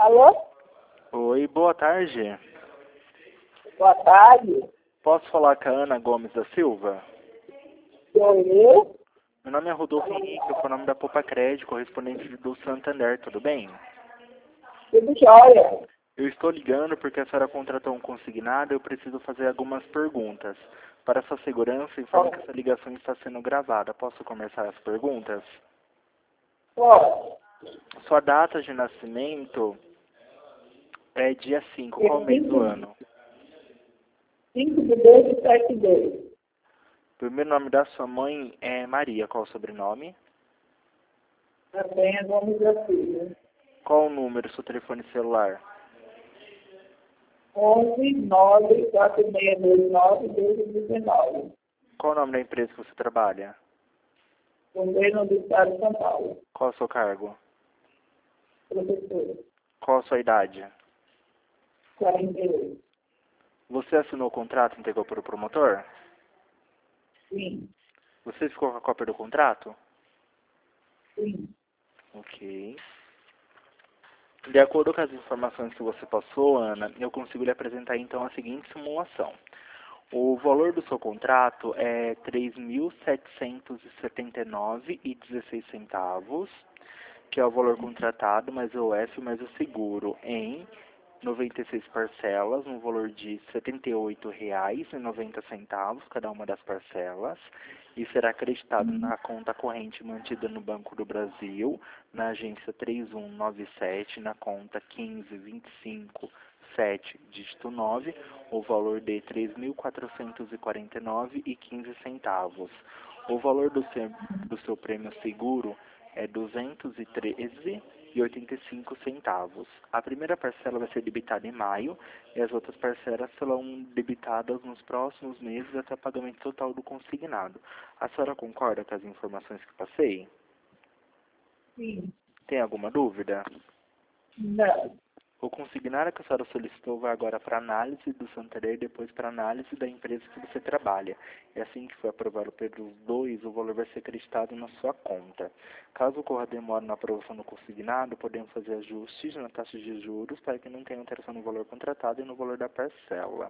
Alô? Oi, boa tarde. Boa tarde. Posso falar com a Ana Gomes da Silva? Sou eu? Meu nome é Rodolfo Henrique, eu sou o nome da Poupa Crédito, correspondente do Santander, tudo bem? Tudo jóia. Eu estou ligando porque a senhora contratou um consignado e eu preciso fazer algumas perguntas. Para sua segurança, informo que essa ligação está sendo gravada. Posso começar as perguntas? Pode. Sua data de nascimento é dia 5, qual mês do ano? 5/2/72. O primeiro nome da sua mãe é Maria, qual o sobrenome? Também é Gomes da Silva. Qual o número do seu telefone celular? 11-9-4629-1219. Qual o nome da empresa que você trabalha? Governo do Estado de São Paulo. Qual o seu cargo? Professora. Qual a sua idade? 48. Você assinou o contrato e entregou para o promotor? Sim. Você ficou com a cópia do contrato? Sim. Ok. De acordo com as informações que você passou, Ana, eu consigo lhe apresentar então a seguinte simulação. O valor do seu contrato é R$ 3.779,16, que é o valor contratado, mais o OF, mais o seguro, em 96 parcelas, no valor de R$ 78,90, cada uma das parcelas, e será acreditado na conta corrente mantida no Banco do Brasil, na agência 3197, na conta 15257, dígito 9, o valor de R$ 3.449,15. O valor do seu prêmio seguro é R$ 213,85. A primeira parcela vai ser debitada em maio e as outras parcelas serão debitadas nos próximos meses até o pagamento total do consignado. A senhora concorda com as informações que passei? Sim. Tem alguma dúvida? Não. O consignado que a senhora solicitou vai agora para análise do Santander e depois para análise da empresa que você trabalha. E assim que for aprovado pelos dois, o valor vai ser acreditado na sua conta. Caso ocorra demora na aprovação do consignado, podemos fazer ajustes na taxa de juros para que não tenha alteração no valor contratado e no valor da parcela.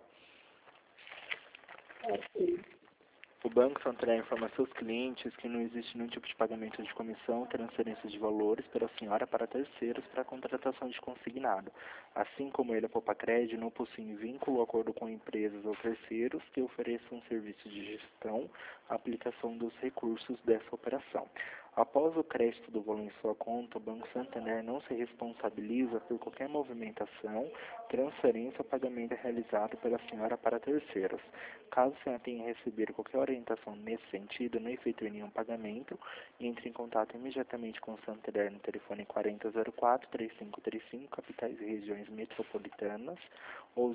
Ok. O Banco Santander informa a seus clientes que não existe nenhum tipo de pagamento de comissão ou transferência de valores pela senhora para terceiros para a contratação de consignado. Assim como ele, a Poupa Crédito, não possui vínculo ou acordo com empresas ou terceiros que ofereçam serviço de gestão, aplicação dos recursos dessa operação. Após o crédito do valor em sua conta, o Banco Santander não se responsabiliza por qualquer movimentação, transferência ou pagamento realizado pela senhora para terceiros. Caso a senhora tenha recebido qualquer orientação nesse sentido, não efetue nenhum pagamento e entre em contato imediatamente com o Santander no telefone 4004-3535, capitais e regiões metropolitanas, ou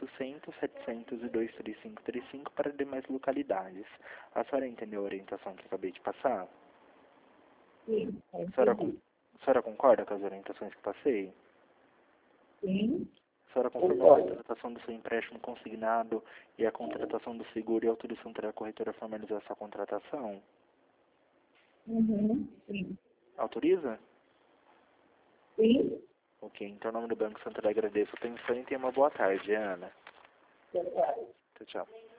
0800-702-3535 para demais localidades. A senhora entendeu a orientação que acabei de passar? Sim. A senhora concorda com as orientações que passei? Sim. A senhora confirmou a contratação do seu empréstimo consignado e a contratação do seguro e autorização para a corretora formalizar essa contratação? Uhum. Sim. Autoriza? Sim. Ok, então em nome do Banco Santander agradeço a atenção e tenha uma boa tarde, Ana. Verdade. Tchau, tchau.